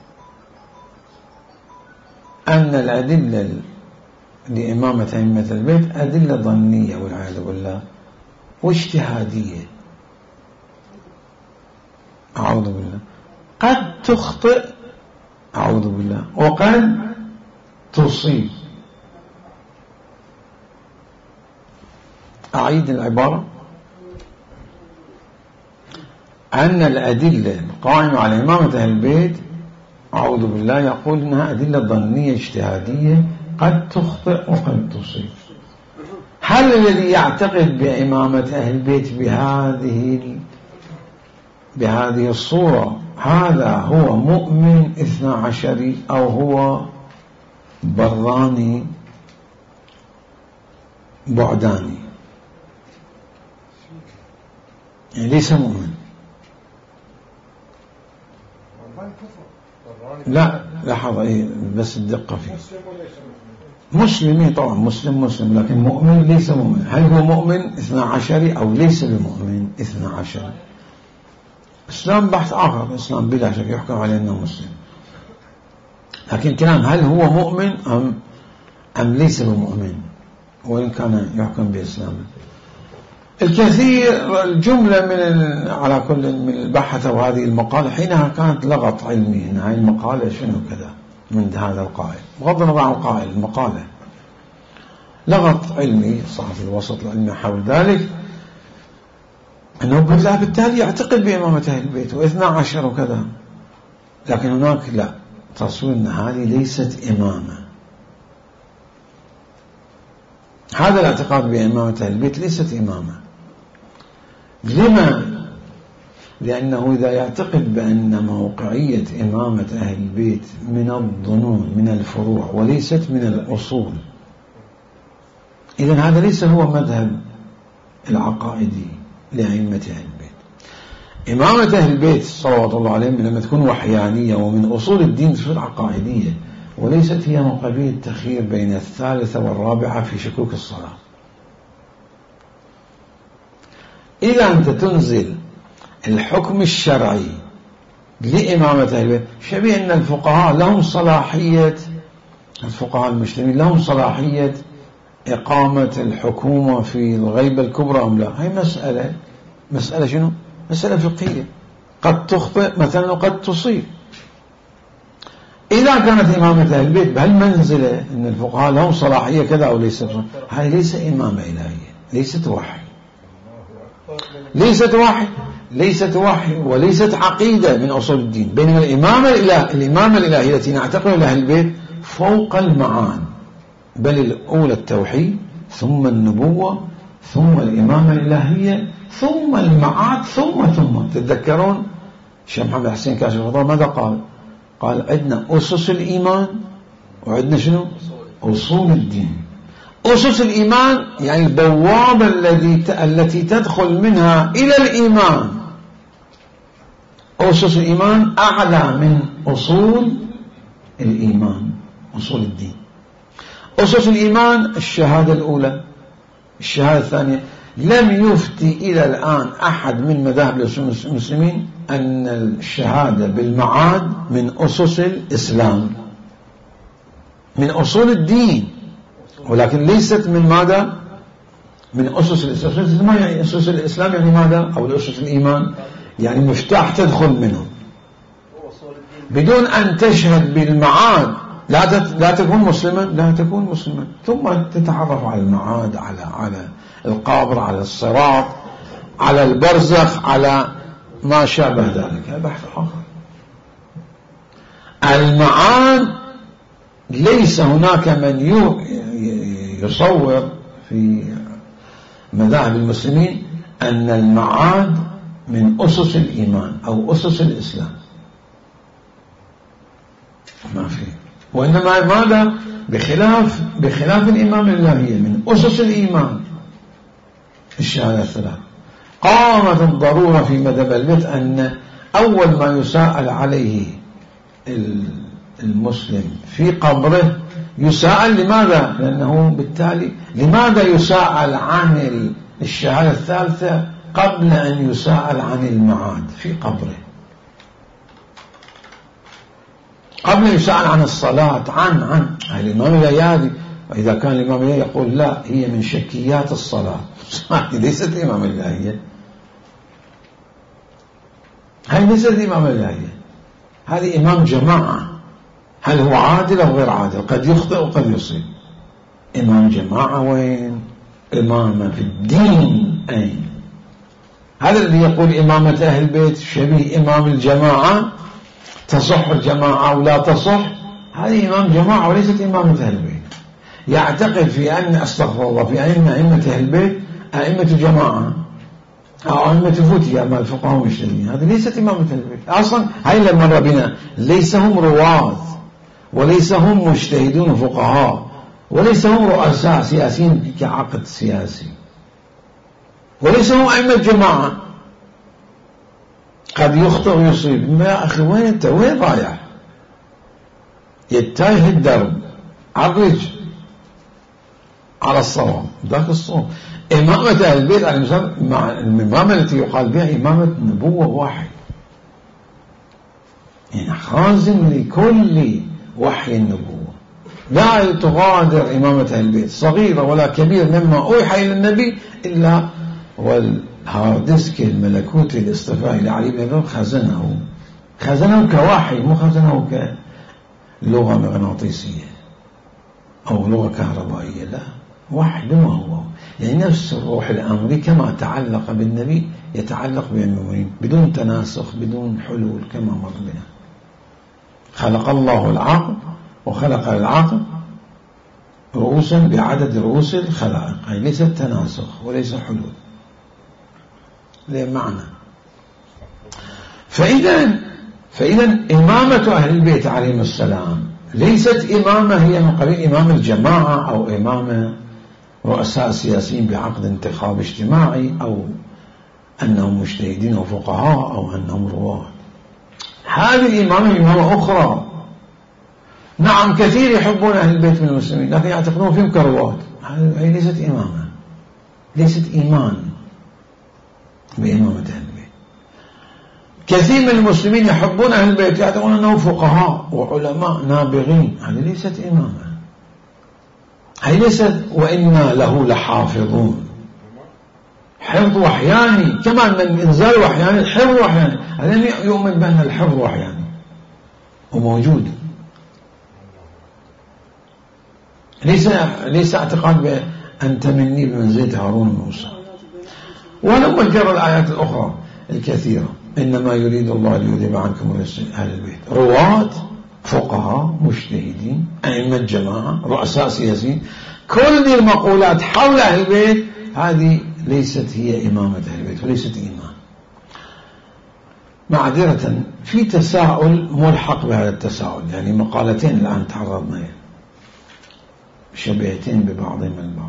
أن الأدلة لإمامة أئمة البيت أدلة ظنية والعياذ بالله واجتهادية، أعوذ بالله، قد تخطئ أعوذ بالله وقد تصيب. أعيد العبارة، أن الأدلة القائمة على إمامة أهل البيت أعوذ بالله يقول إنها أدلة ظنية اجتهادية قد تخطئ وقد تصيب. هل الذي يعتقد بإمامة أهل البيت بهذه بهذه الصورة هذا هو مؤمن اثنى عشري أو هو براني بعداني؟ يعني ليس مؤمن. لا لحظة إيه بس الدقة فيه، مسلمين طبعا مسلم مسلم، لكن مؤمن ليس مؤمن. هل هو مؤمن اثنى عشري أو ليس بمؤمن اثنى عشري؟ إسلام بحث آخر، الإسلام بلا شك يحكم عليه أنه مسلم، لكن كلام هل هو مؤمن أم أم ليس بمؤمن، وإن كان يحكم بإسلامه. الكثير الجملة من على كل من البحث وهذه المقالة حينها كانت لغط علمي، إن هذه المقالة شنو كذا من هذا القائل، بغض النظر عن القائل، المقالة لغط علمي صار في الوسط العلمي حول ذلك، أنه بالله بالتالي يعتقد بإمامة أهل البيت واثنى عشر وكذا، لكن هناك لا تصوير أن هذه ليست إمامة. هذا الاعتقاد بإمامة أهل البيت ليست إمامة. لما؟ لأنه إذا يعتقد بأن موقعية إمامة أهل البيت من الظنون من الفروع وليست من الأصول، إذن هذا ليس هو مذهب العقائدي لأئمة أهل البيت. إمامة أهل البيت صلوات الله عليهم لما تكون وحيانية ومن أصول الدين تصير عقائدية، وليست هي من قبيل التخيير بين الثالثة والرابعة في شكوك الصلاة. إذا أنت تنزل الحكم الشرعي لإمامة أهل البيت، شبيه أن الفقهاء لهم صلاحية، الفقهاء المسلمين لهم صلاحية إقامة الحكومة في الغيبة الكبرى أم لا؟ هي مسألة مسألة شنو؟ مسألة فقهية، قد تخطئ مثلا وقد تصيب. إذا كانت إمامة أهل البيت بهالمنزلة أن الفقهاء لهم صلاحية كذا أو ليست، هاي ليس إمامة إلهية، ليست وحي، ليست وحي ليست وحي وليست عقيدة من أصول الدين. بينما الإمامة الإله الإمامة الإلهية التي نعتقد لها البيت فوق المعان، بل الأولى التوحيد ثم النبوة ثم الإمامة الإلهية ثم المعاد ثم ثم تتذكرون الشيخ محمد حسين كاشف الغطاء ماذا قال؟ قال عندنا أسس الإيمان وعندنا شنو؟ أصول الدين. أسس الإيمان يعني البوابة التي التي تدخل منها إلى الإيمان. أسس الإيمان أعلى من أصول الإيمان، أصول الدين. أسس الإيمان الشهادة الأولى، الشهادة الثانية. لم يفتي إلى الآن أحد من مذاهب المسلمين أن الشهادة بالمعاد من أسس الإسلام، من أصول الدين، ولكن ليست من ماذا؟ من أسس الإسلام. ما يعني أسس الإسلام؟ يعني ماذا؟ أو الأسس الإيمان يعني مفتاح تدخل منه بدون أن تشهد بالمعاد لا لا تكون مسلما، لا تكون مسلما، ثم تتعرف على المعاد، على على القبر، على الصراط، على البرزخ، على ما شابه ذلك. هذا بحث آخر. المعاد ليس هناك من يصور في مذاهب المسلمين أن المعاد من أسس الإيمان أو أسس الإسلام، ما في. وإنما ماذا؟ بخلاف بخلاف الإمام الإلهية من أسس الإيمان الشهادة الثلاث. قامت الضرورة في مذهب البيت أن أول ما يسأل عليه المسلم في قبره يسأل لماذا؟ لأنه بالتالي لماذا يسأل عن الشهادة الثالثة قبل أن يسأل عن المعاد في قبره، قبل أن يسأل عن الصلاة عن عن الإمام الأيادي. وإذا كان الإمام الأيادي يقول لا هي من شكيات الصلاة، ليست إمام الإلهية، هذه ليست إمام الإلهية، هذه إمام جماعة. هل هو عادل أو غير عادل؟ قد يخطئ وقد يصيب. إمام جماعة وين؟ إمامة في الدين أين؟ هذا الذي يقول إمامة أهل البيت شبيه إمام الجماعة، تصح الجماعة أو لا تصح، هذه إمام جماعة وليست إمامة أهل البيت. يعتقد في أن أستغفر الله في أن أئمة أهل البيت أئمة جماعة أو أئمة فتية مع الفقهاء والمجتهدين، هذه ليست إمامة أهل البيت أصلا. هاي اللي مر بنا، ليس هم رواة وليس هم مجتهدون فقهاء وليس هم رؤساء سياسيين كعقد سياسي وليس هم أئمة جماعة. قد يخطئ ويصيب. يا أخي وين أنت؟ وين رايح؟ يتايه الدرب، عرج على الصواب، ذاك الصواب. إمامة أهل البيت على المسلم مع الإمامة التي يقال بها إمامة نبوة واحد، يعني خازن لكل وحي النبوة. لا تغادر إمامة أهل البيت صغيرة ولا كبيرة مما أوحى إلى النبي إلا والهاردسك الملكوتي الاصطفائي لعلي بن أبي طالب خزنه خزنه كوحي، مو خزنه كلغة مغناطيسية أو لغة كهربائية، لا، وحي بما هو. يعني نفس الروح الأمري كما تعلق بالنبي يتعلق بالمؤمنين بدون تناسخ بدون حلول كما مر بنا. خلق الله العقل وخلق العقل رؤوسا بعدد رؤوس الخلائق، أي ليس تناسخ وليس حلول، له معنى. فإذا فإذا إمامة أهل البيت عليهم السلام ليست إمامة هي من قبيل إمام الجماعة أو إمامة رؤساء سياسيين بعقد انتخاب اجتماعي أو أنهم مجتهدين وفقهاء أو أنهم رواة. هذه الإمامة إمامة أخرى. نعم كثير يحبون أهل البيت من المسلمين لكن يعتقدون فيهم كرواة، هذه ليست إمامة، ليست إيمان بإمامة أهل البيت. كثير من المسلمين يحبون أهل البيت يعتقدون أنهم فقهاء وعلماء نابغين، هذه ليست إمامة، هي ليست وإنا له لحافظون، حفظ وحياني كمان من إنزال وحياني، الحفظ وحياني، هذا يؤمن بأن الحفظ وحياني وموجود، ليس ليس اعتقاد بأنت مني بمنزلة هارون وموسى. ولما ذكر الآيات الأخرى الكثيرة، إنما يريد الله ليذهب عنكم رجس أهل البيت، رواة، فقهاء، مجتهدين، أئمة جماعة، رؤساء سياسيين، كل دي المقولات حول أهل البيت هذه ليست هي إمامة أهل البيت وليست إمام. معذرة في تساؤل ملحق بهذا التساؤل، يعني مقالتين الآن تعرضنا يعني شبيهتين ببعضهم البعض،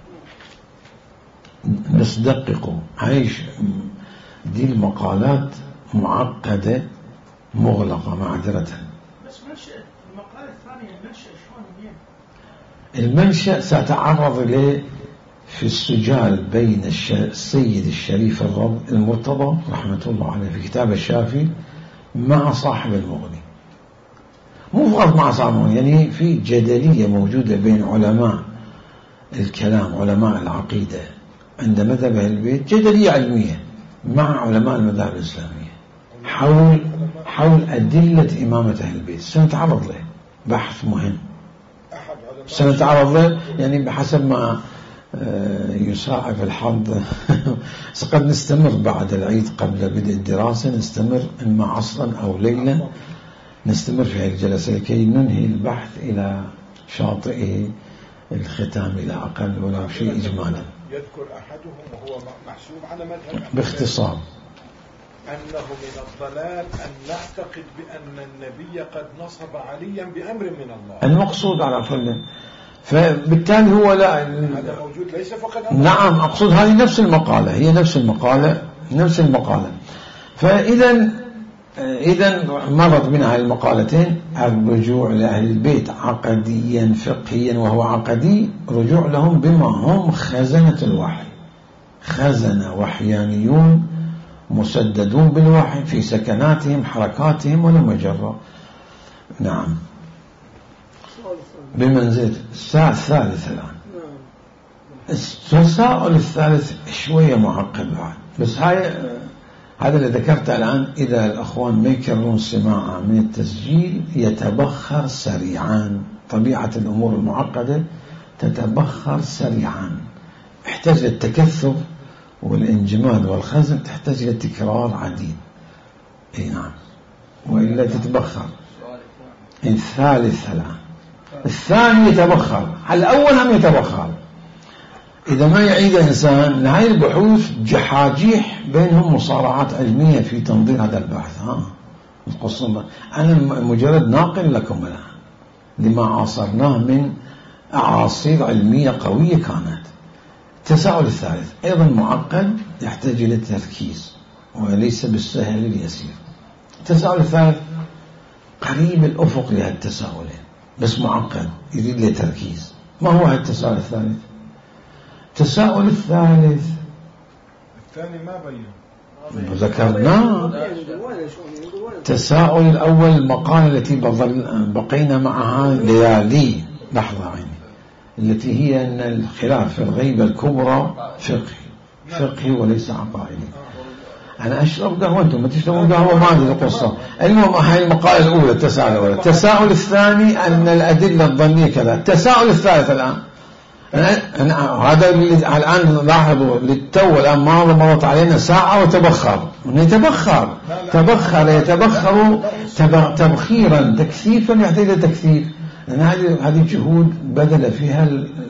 بس دققوا، عايش دي المقالات معقدة مغلقة معذرة. بس منشأ المقالة الثانية المنشأ شلون منين؟ المنشأ سأتعرض إليه في السجال بين السيد الشريف المرتضى رحمة الله عليه في كتاب الشافي مع صاحب المغني، مو فقط مع صاحب المغني، يعني في جدلية موجودة بين علماء الكلام علماء العقيدة عند مذهب أهل البيت، جدلية علمية مع علماء المذاهب الإسلامية حول حول أدلة إمامة أهل البيت. سنتعرض له، بحث مهم سنتعرض له، يعني بحسب ما يساعف الحظ قد نستمر بعد العيد قبل بدء الدراسة، نستمر إما عصرا أو ليلا، نستمر في هذه الجلسة لكي ننهي البحث إلى شاطئه الختام إلى أقل ولا شيء إجمالا. يذكر أحدهم وهو محسوب على مذهب باختصار أنه من الضلال أن نعتقد بأن النبي قد نصب عليا بأمر من الله، المقصود على كل، فبالتالي هو لا هذا موجود ليس فقط. نعم أقصد هذه نفس المقالة، هي نفس المقالة نفس المقالة. فإذا إذا مرت بنا هذه المقالتين، الرجوع لأهل البيت عقديا فقهيا وهو عقدي، رجوع لهم بما هم خزنة الوحي، خزنة وحيانيون مسددون بالوحي في سكناتهم حركاتهم ولا مجرة. نعم بمنزلة الساعة الثالثة الآن. التساؤل الثالث شوية معقد بعد، بس هاي هذا اللي ذكرته الآن إذا الأخوان ما يكررون سماعة من التسجيل يتبخر سريعا، طبيعة الأمور المعقدة تتبخر سريعا، يحتاج للتكثف والانجماد والخزن، تحتاج إلى تكرار عديد. اي نعم، وإلا تتبخر. الثالث الآن، الثاني يتبخر، الأول هم يتبخر. إذا ما يعيد إنسان هاي البحوث جحاجيح بينهم مصارعات علمية في تنظير هذا البحث. ها القصة أنا مجرد ناقل لكم الآن لما عاصرناه من أعاصير علمية قوية كانت. التساؤل الثالث أيضا معقد يحتاج إلى تركيز وليس بالسهل اليسير. التساؤل الثالث قريب الأفق لهذا التساؤلين بس معقد يريد له تركيز. ما هو هذا التساؤل الثالث؟ التساؤل الثالث الثاني ما بين ذكرناه. التساؤل الأول المقالة التي بقينا معها ليالي لحظة عيني، التي هي أن الخلاف في الغيبة الكبرى فقهي فقهي وليس عقائدي. أنا أشرب قهوة أنتم ما تشربون قهوة، ما أدري القصة. المهم هاي المقالة الأولى التساؤل الأول. التساؤل الثاني أن الأدلة الظنية كذا. التساؤل الثالث الآن أنا أنا هذا اللي الآن لاحظوا للتو الآن ما مرت علينا ساعة وتبخر يتبخر تبخر يتبخر تبخيرا تكثيفا يحتاج إلى تكثيف، لأن هذه هذه جهود بذل فيها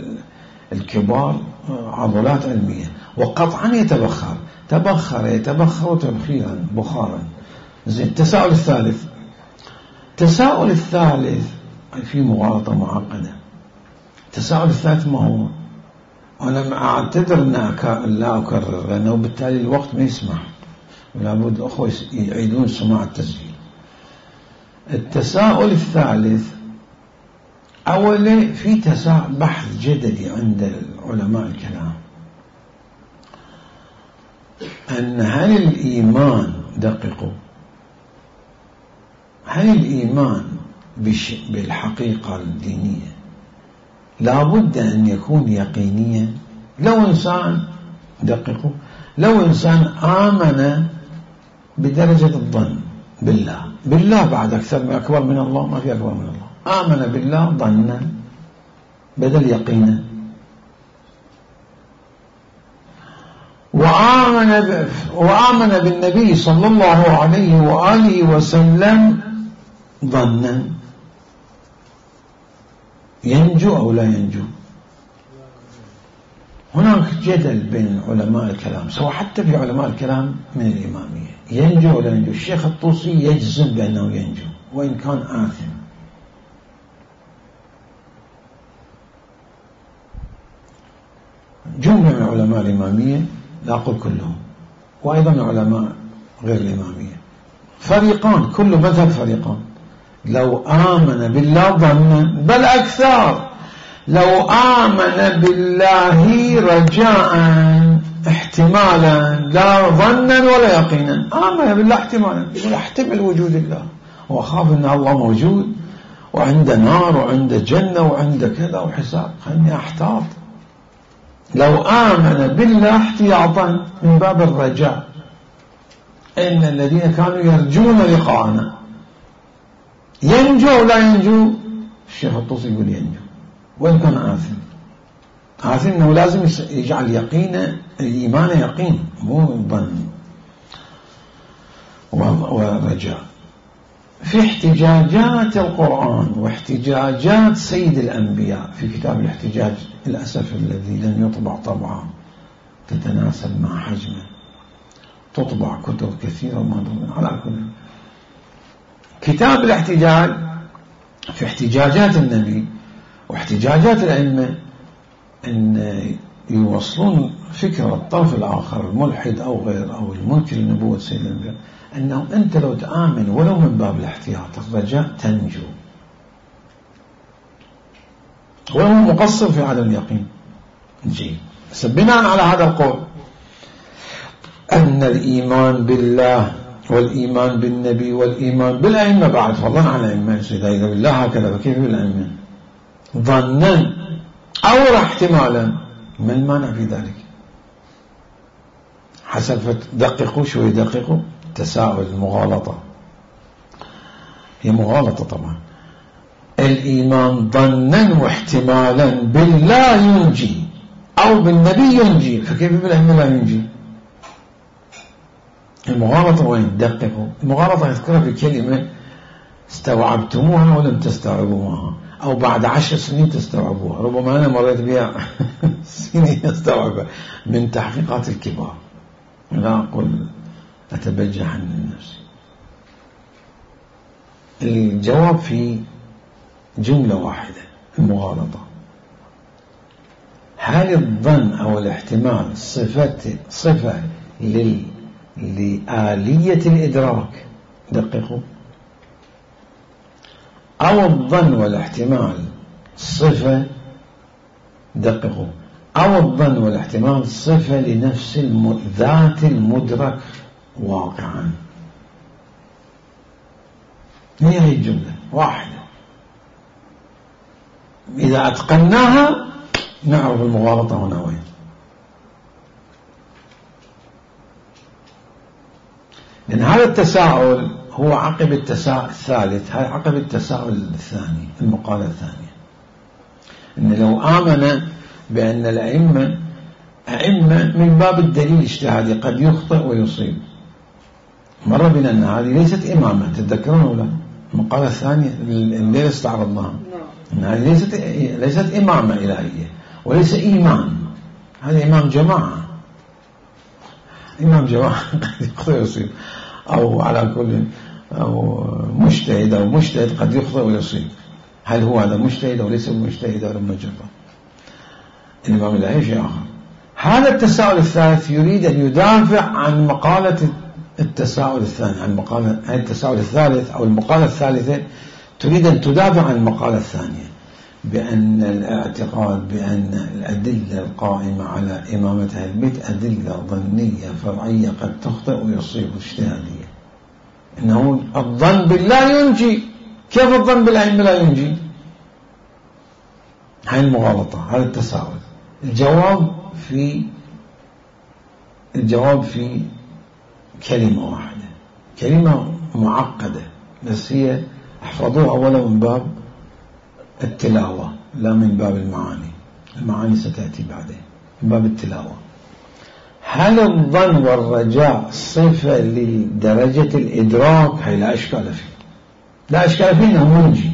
الكبار عضلات علمية، وقطعا يتبخر تبخر يتبخر تبخيرا بخارا. زين. التساؤل الثالث التساؤل الثالث في مغالطة معقدة. التساؤل الثالث ما هو؟ أنا أعتذر أن لا أكرر لأنه بالتالي الوقت ما يسمح، ولابد أخوة يعيدون سماع التسجيل. التساؤل الثالث أولا في تساؤل بحث جدلي عند علماء الكلام أن هل الإيمان دققوا هل الإيمان بالحقيقة الدينية لابد أن يكون يقينيا. لو إنسان دققوا، لو إنسان آمن بدرجة الظن بالله، بالله بعد أكثر من أكبر من الله، ما في أكبر من الله، آمن بالله ظنا بدل يقينا، وآمن وآمن بالنبي صلى الله عليه وآله وسلم ظنا، ينجو أو لا ينجو؟ هناك جدل بين علماء الكلام، سواء حتى في علماء الكلام من الإمامية، ينجو أو لا ينجو. الشيخ الطوسي يجزم بأنه ينجو وإن كان آثم. جملة من علماء الإمامية، لا أقول كلهم، وأيضا من علماء غير الإمامية، فريقان، كل مذهب فريقان. لو آمن بالله ظنا، بل أكثر، لو آمن بالله رجاء احتمالا لا ظنا ولا يقينا، آمن بالله احتمالا، يقول احتمل وجود الله وأخاف أن الله موجود وعنده نار وعنده جنة وعنده كذا وحساب، خلني أحتاط. لو آمن بالله احتياطا من باب الرجاء، إن الذين كانوا يرجون لقاءنا، ينجو ولا ينجو؟ الشيخ الطوسي يقول ينجو وإن كان آثم. آثم أنه لازم يجعل يقين الإيمان يقين، مو ظن ورجاء. في احتجاجات القرآن واحتجاجات سيد الأنبياء في كتاب الاحتجاج، للأسف الذي لم يطبع طبعا تتناسب مع حجمه، تطبع كتب كثيرة ما على كل. كتاب الاحتجاج في احتجاجات النبي واحتجاجات الأئمة أن يوصلون فكرة الطرف الآخر الملحد أو غير أو المنكر لنبوة سيد الأنبياء، أنه أنت لو تآمن ولو من باب الاحتياط الرجاء تنجو، وهو مقصر في عدم اليقين. جيد. بناء على هذا القول أن الإيمان بالله والإيمان بالنبي والإيمان بالأئمة بعد فضلا عن الأئمة، إذا إذا بالله هكذا فكيف بالأئمة؟ ظنا أو احتمالا، ما المانع في ذلك؟ حسب دققوا شو يدققوا، تساؤل، مغالطة، هي مغالطة طبعا. الإيمان ظنا واحتمالا بالله ينجي أو بالنبي ينجي، فكيف بالأئمة لا ينجي؟ المغالطة وين؟ دققوا. المغالطة يذكرها في كلمة استوعبتموها ولم تستوعبوها، أو بعد عشر سنين تستوعبوها، ربما أنا مريت بها سنين استوعبها من تحقيقات الكبار، لا أقول أتبجح عن نفسي. الجواب في جملة واحدة، المغالطة. هل الظن أو الاحتمال صفة صفة لل لآلية الإدراك؟ دققوا. أو الظن والاحتمال صفة، دققوا، أو الظن والاحتمال صفة لنفس ذات المدرك واقعا. هي هي الجملة واحدة، إذا أتقناها نعرف المغالطة هنا وين. لأن هذا التساؤل هو عقب التساؤل الثالث، هذا عقب التساؤل الثاني، المقالة الثانية، إن لو آمن بأن الأئمة أئمة من باب الدليل الاجتهادي قد يخطئ ويصيب، مر بنا أن هذه ليست إمامة، تتذكرون ولا؟ المقالة الثانية اللي استعرضناها، أن هذه ليست ليست إمامة إلهية وليس إيمان، هذا إمام جماعة، إمام جماعة قد يخطئ ويصيب، أو على كل أو مجتهد أو مجتهد قد يخطئ ويصيب. هل هو هذا مجتهد أو ليس مجتهد ولا مجرد؟ الإمام الإلهي شيء آخر. هذا التساؤل الثالث يريد أن يدافع عن مقالة التساؤل الثاني، عن مقالة عن التساؤل الثالث أو المقالة الثالثة، تريد أن تدافع عن المقالة الثانية بأن الاعتقاد بأن الأدلة القائمة على إمامة أهل البيت أدلة ظنية فرعية قد تخطئ ويصيب اجتهادية، إنه الظن بالله ينجي. كيف الظن بالأئمة لا ينجي؟ هاي المغالطة، هذا التساؤل. الجواب في الجواب في كلمة واحدة، كلمة معقدة، بس هي احفظوها أولا من باب التلاوة لا من باب المعاني. المعاني ستأتي بعدين. من باب التلاوة: هل الظن والرجاء صفة لدرجة الإدراك؟ هي لا إشكال فيه، لا إشكال فيه أنه منجي.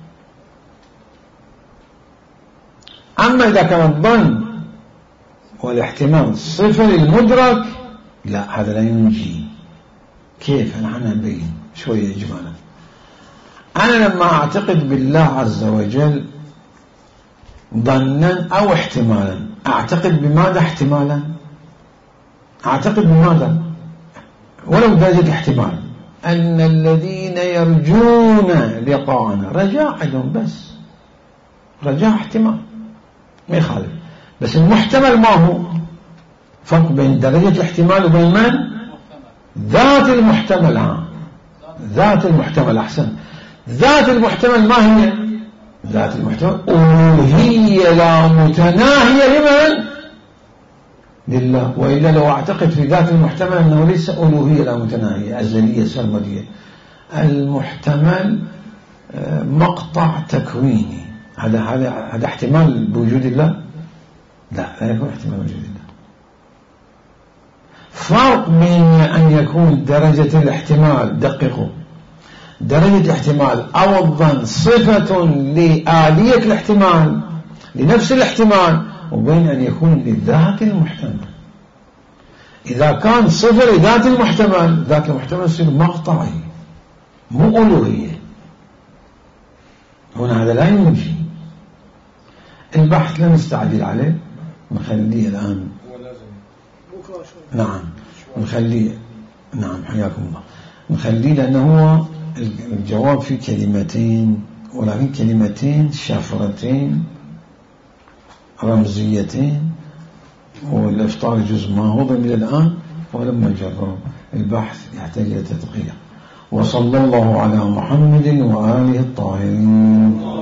أما إذا كان الظن والاحتمال صفة للمدرك، لا، هذا لا ينجي. كيف؟ نحن نبين شوية إجمالا. أنا لما أعتقد بالله عز وجل ظنا أو احتمالا، أعتقد بماذا احتمالا؟ أعتقد بماذا؟ ولو درجة احتمال أن الذين يرجون لقاءنا، رجاء عندهم، بس رجاء احتمال ما يخالف. بس المحتمل ما هو؟ فرق بين درجة الاحتمال وبين من؟ ذات المحتمل. ها، ذات المحتمل أحسن. ذات المحتمل ما هي؟ ذات المحتمل ألوهية لا متناهية لمن؟ لله. وإلا لو أعتقد في ذات المحتمل أنه ليس ألوهية لا متناهية أزلية سرمدية، المحتمل مقطع تكويني، هذا هذا هذا احتمال بوجود الله؟ لا، لا يكون احتمال بوجود الله. فرق بين أن يكون درجة الاحتمال، دققوا، درجة الاحتمال أو الظن صفة لآلية الاحتمال لنفس الاحتمال، وبين أن يكون لذات المحتمل. إذا كان صفة لذات المحتمل، ذات المحتمل يصير مقطعي مو ألوهية. هنا هذا لا ينجي. البحث لا نستعجل عليه، نخليه الآن. نعم نخليه. نعم حياكم الله. نخليه لأنه هو الجواب في كلمتين، ولكن كلمتين شفرتين رمزيتين، والإفطار جزء ما هو ضمن الآن، ولما جرب البحث يحتاج إلى تدقيق. وصلى الله على محمد وآله الطاهرين.